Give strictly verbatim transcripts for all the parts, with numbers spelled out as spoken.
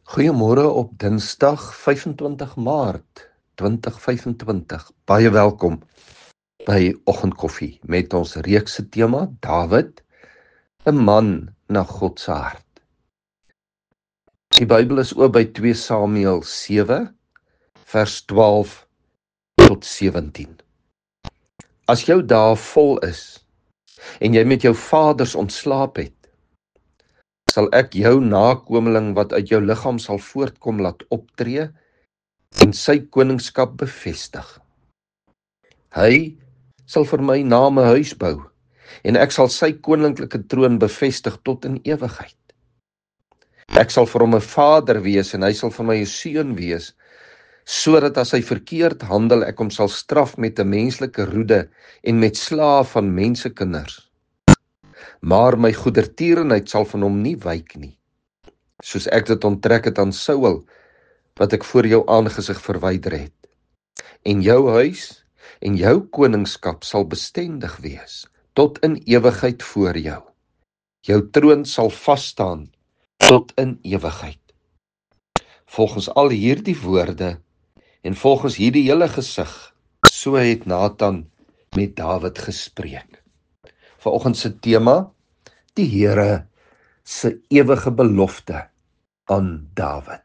Goeiemôre op Dinsdag vyfentwintig Maart twintig vyfentwintig. Baie welkom by Oggendkoffie met ons reekse tema Dawid, 'n man na God se hart. Die Bybel is oop by twee Samuel sewe vers twaalf tot sewentien. As jou dae vol is en jy met jou vaders ontslaap het, sal ek jou nakomeling wat uit jou liggaam sal voortkom laat optree en sy koningskap bevestig. Hy sal vir my naam 'n huis bou en ek sal sy koninklike troon bevestig tot in ewigheid. Ek sal vir hom 'n vader wees en hy sal vir my 'n seun wees, sodat as hy verkeerd handel ek hom sal straf met 'n menslike roede en met slae van mensekinders. Maar my goedertierenheid sal van hom nie wyk nie, soos ek dit onttrek het aan Saul, wat ek voor jou aangesig verwyder het. En jou huis en jou koningskap sal bestendig wees, tot in ewigheid voor jou. Jou troon sal vasstaan tot in ewigheid. Volgens al hierdie woorde en volgens hierdie hele gesig, so het Nathan met Dawid gespreek. Vanoggend se tema, die Here se ewige belofte aan Dawid.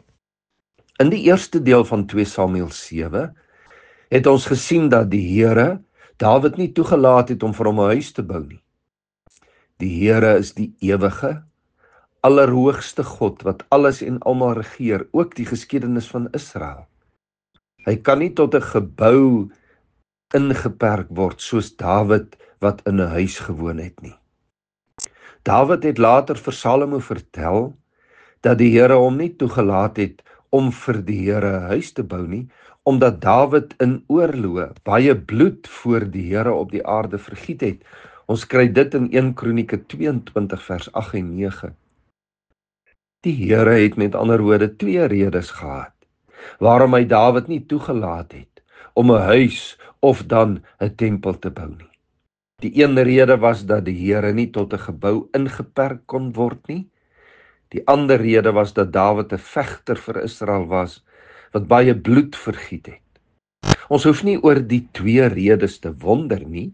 In die eerste deel van twee Samuel sewe het ons gesien dat die Here Dawid nie toegelaat het om vir hom 'n huis te bou nie. Die Here is die ewige, allerhoogste God wat alles en almal regeer, ook die geskiedenis van Israel. Hy kan nie tot 'n gebou ingeperk word soos Dawid wat in 'n huis gewoon het nie. Dawid het later vir Salomo vertel dat die Here hom nie toegelaat het om vir die Here 'n huis te bou nie, omdat Dawid in oorloë baie bloed voor die Here op die aarde vergiet het. Ons kry dit in eerste Kronieke tweeëntwintig vers agt en nege. Die Here het met ander woorde twee redes gehad waarom hy Dawid nie toegelaat het om 'n huis of dan 'n tempel te bou nie. Die een rede was dat die Here nie tot 'n gebou ingeperk kon word nie. Die ander rede was dat Dawid 'n vegter vir Israel was, wat baie bloed vergiet het. Ons hoef nie oor die twee redes te wonder nie.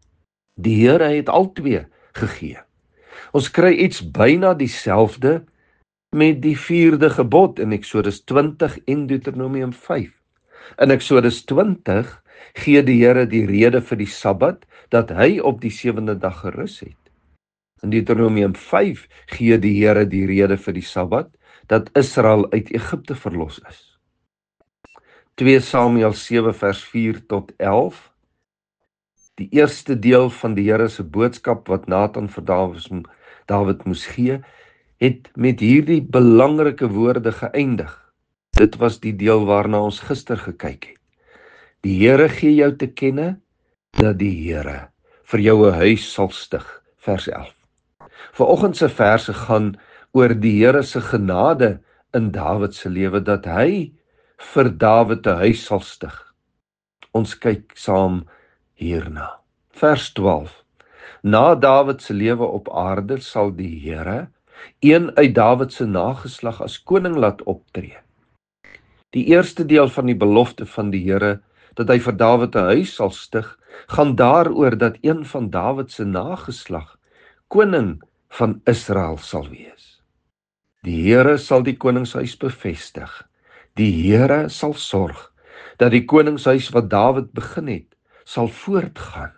Die Here het al twee gegee. Ons kry iets byna dieselfde met die vierde gebod in Eksodus twintig en Deuteronomium vyf. In Eksodus twintig gee die Here die rede vir die Sabbat, dat hy op die sewende dag gerus het. In Deuteronomium vyf gee die Here die rede vir die Sabbat, dat Israel uit Egipte verlos is. twee Samuel sewe vers vier tot elf. Die eerste deel van die Here se boodskap wat Nathan vir Dawid, Dawid moes gee, het met hierdie belangrike woorde geëindig. Dit was die deel waarna ons gister gekyk het. Die Here gee jou te kenne dat die Here vir jou 'n huis sal stig, vers elf. Vanoggend se verse gaan oor die Here se genade in Dawid se lewe, dat hy vir Dawid 'n huis sal stig. Ons kyk saam hierna. Vers twaalf. Na Dawid se lewe op aarde sal die Here een uit Dawid se nageslag as koning laat optree. Die eerste deel van die belofte van die Here, dat hy vir Dawid 'n huis sal stig, gaan daaroor dat een van Dawid se nageslag koning van Israel sal wees. Die Here sal die koningshuis bevestig. Die Here sal sorg dat die koningshuis wat Dawid begin het, sal voortgaan.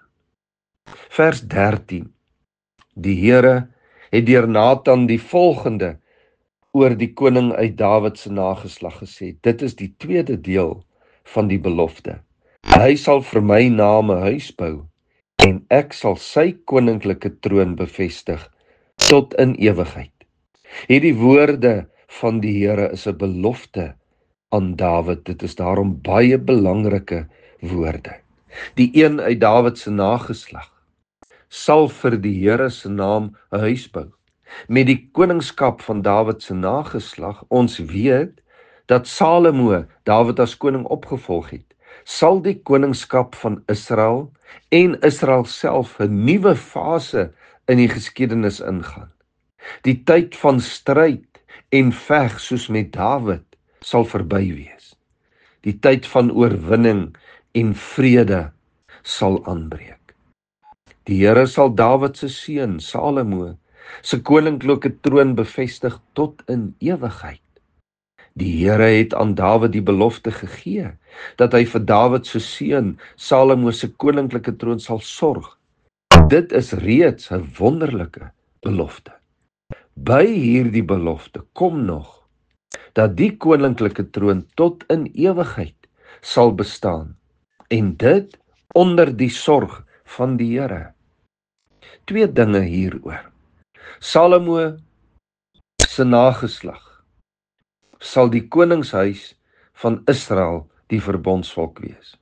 Vers dertien. Die Here het deur Nathan die volgende oor die koning uit Dawid se nageslag gesê. Dit is die tweede deel van die belofte. Hy sal vir my naam 'n huis bou en ek sal sy koninklike troon bevestig tot in ewigheid. Hierdie woorde van die Here is 'n belofte aan Dawid. Dit is daarom baie belangrike woorde. Die een uit Dawid se nageslag sal vir die Here se naam 'n huis bou. Met die koningskap van Dawid se nageslag, ons weet dat Salomo Dawid as koning opgevolg het, sal die koningskap van Israel en Israel self 'n nuwe fase in die geskiedenis ingaan. Die tyd van stryd en veg soos met Dawid sal verby wees. Die tyd van oorwinning en vrede sal aanbreek. Die Here sal Dawid se seun Salomo se koninklike troon bevestig tot in ewigheid. Die Here het aan Dawid die belofte gegee dat hy vir Dawid se seun Salomo se koninklike troon sal sorg. Dit is reeds 'n wonderlike belofte. By hierdie belofte kom nog dat die koninklike troon tot in ewigheid sal bestaan, en dit onder die sorg van die Here. Twee dinge hieroor. Salomo se nageslag sal die koningshuis van Israel die verbondsvolk wees.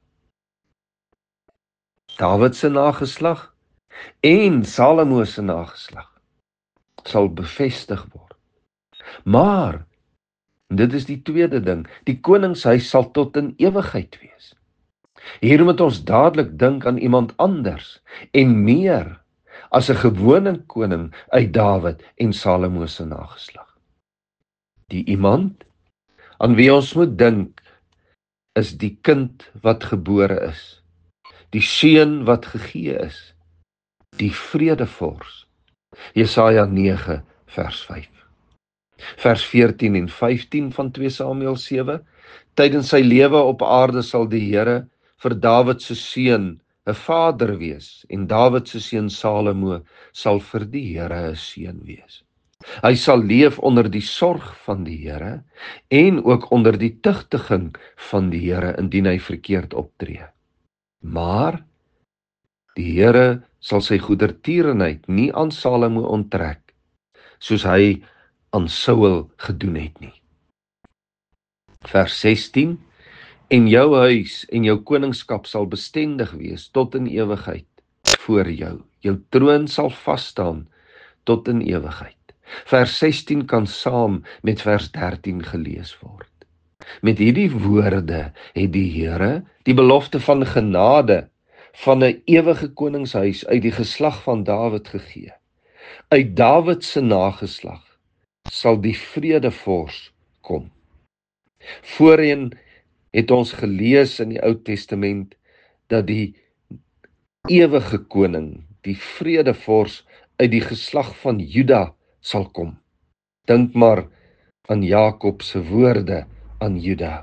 Dawid se nageslag en Salomo se nageslag sal bevestig word. Maar, dit is die tweede ding, die koningshuis sal tot in ewigheid wees. Hier moet ons dadelik dink aan iemand anders en meer as 'n gewone koning uit Dawid en Salomo se nageslag. Die iemand aan wie ons moet dink is die kind wat gebore is, die seun wat gegee is, die vredevors. Jesaja nege vers vyf. Vers veertien en vyftien van twee Samuel sewe. Tydens sy lewe op aarde sal die Here vir Dawid se seun 'n vader wees, en Dawid se seun Salomo sal vir die Here 'n seun wees. Hy sal leef onder die sorg van die Here en ook onder die tugtiging van die Here indien hy verkeerd optree. Maar die Here sal sy goedertierenheid nie aan Salomo onttrek, soos hy aan Saul gedoen het nie. Vers sestien. En jou huis en jou koningskap sal bestendig wees tot in ewigheid voor jou. Jou troon sal vasstaan tot in ewigheid. Vers sestien kan saam met vers dertien gelees word. Met hierdie woorde het die Here die belofte van genade van 'n ewige koningshuis uit die geslag van Dawid gegee. Uit Dawid se nageslag sal die vredevors kom. Voorheen het ons gelees in die Ou Testament dat die ewige koning, die vredevors uit die geslag van Juda sal kom. Dink maar aan Jakob se woorde aan Juda.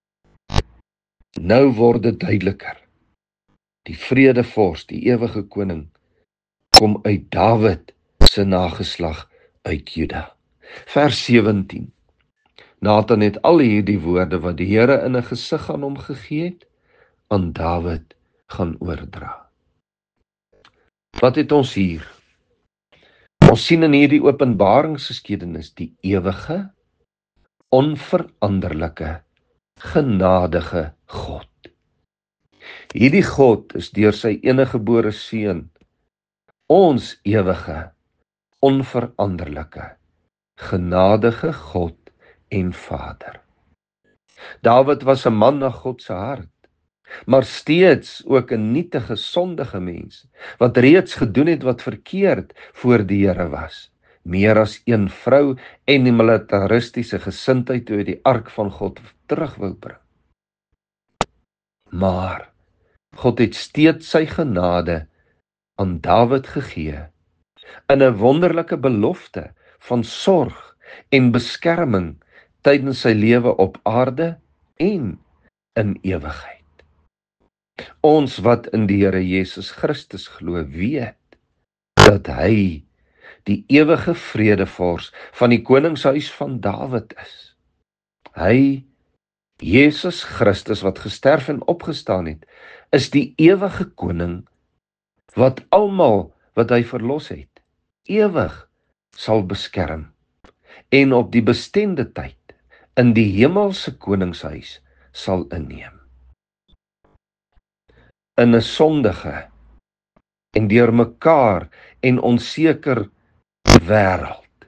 Nou word dit duideliker. Die vredevors, die ewige koning, kom uit Dawid se nageslag uit Juda. Vers sewentien. Nathan het al hierdie woorde wat die Here in 'n gesig aan hom gegee het, aan Dawid gaan oordra. Wat het ons hier? Ons sien in hierdie openbaringsgeskiedenis die ewige, onveranderlike, genadige God. Hierdie God is deur sy eniggebore seun, ons ewige, onveranderlike, genadige God en Vader. Dawid was 'n man na God se hart, maar steeds ook 'n nietige, sondige mens, wat reeds gedoen het wat verkeerd voor die Here was. Meer as een vrou en die militaristiese gesindheid toe hy die ark van God terug wou bring. Maar God het steeds sy genade aan Dawid gegee, in 'n wonderlike belofte van sorg en beskerming tydens sy lewe op aarde en in ewigheid. Ons wat in die Here Jesus Christus glo, weet dat hy die ewige vredevors van die koningshuis van Dawid is. Hy, Jesus Christus wat gesterf en opgestaan het, is die ewige koning wat almal wat hy verlos het, ewig sal beskerm en op die bestende tyd in die hemelse koningshuis sal inneem. In 'n sondige en deur mekaar en onseker wêreld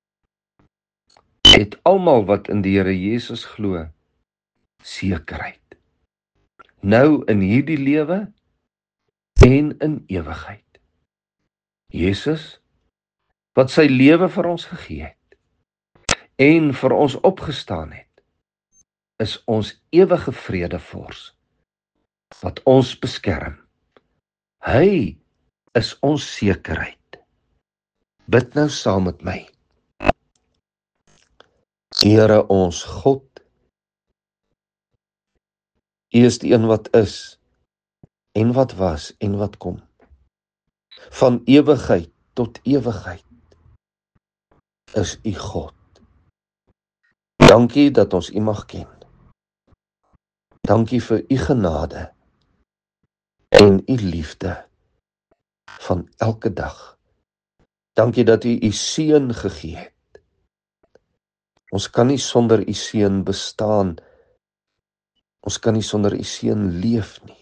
het almal wat in die Here Jesus glo sekerheid, nou in hierdie lewe en in ewigheid. Jesus wat sy lewe vir ons gegee het en vir ons opgestaan het, is ons ewige vredevors, wat ons beskerm. Hy is ons sekerheid. Bid nou saam met my. Here ons God, U is die een wat is, en wat was, en wat kom. Van ewigheid tot ewigheid is U God. Dankie dat ons U mag ken. Dankie vir U genade en U liefde van elke dag. Dankie dat U U seun gegee het. Ons kan nie sonder U seun bestaan. Ons kan nie sonder U seun leef nie.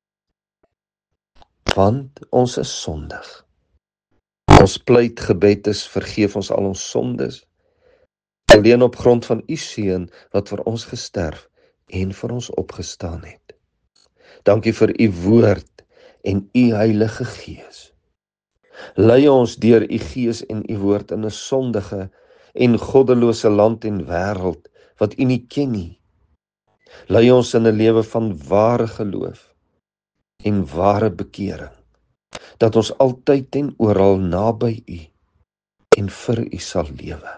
Want ons is sondig. Ons pleit gebed is, vergeef ons al ons sondes, alleen op grond van U seun wat vir ons gesterf en vir ons opgestaan het. Dankie vir U woord en U Heilige Gees. Lei ons deur U Gees en U woord in 'n sondige en goddelose land en wêreld wat U nie ken nie. Lei ons in 'n lewe van ware geloof en ware bekering, dat ons altyd en oral naby U en vir U sal lewe.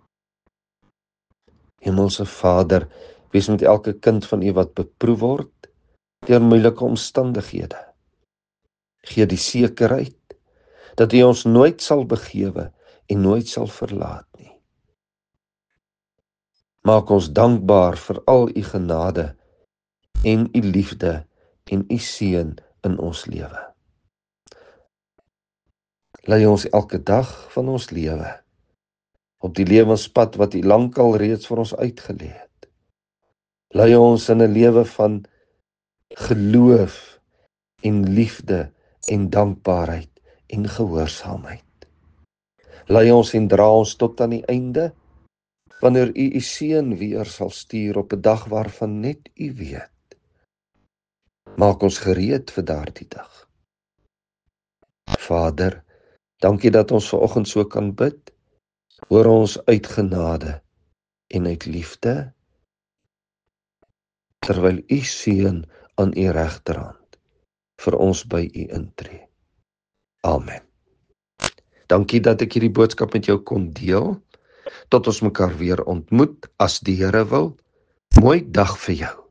Hemelse Vader, wees met elke kind van U wat beproef word deur moeilike omstandighede. Gee die sekerheid dat U ons nooit sal begewe en nooit sal verlaat nie. Maak ons dankbaar vir al U genade en U liefde en U seën in ons lewe. Lei ons elke dag van ons lewe op die lewenspad wat U lankal reeds vir ons uitgelê het. Lei ons in 'n lewe van geloof en liefde en dankbaarheid en gehoorsaamheid. Lei ons en dra ons tot aan die einde, wanneer U U seun weer sal stuur op 'n dag waarvan net U weet. Maak ons gereed vir daardie dag. Vader, dankie dat ons vanoggend so kan bid. Hoor ons uit genade en uit liefde, terwyl U seun aan U regterhand vir ons by U intree. Amen. Dankie dat ek hierdie boodskap met jou kon deel. Tot ons mekaar weer ontmoet, as die Here wil. Mooi dag vir jou.